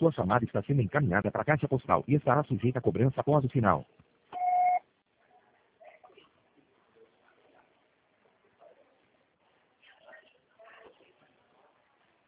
Sua chamada está sendo encaminhada para a caixa postal e estará sujeita a cobrança após o sinal.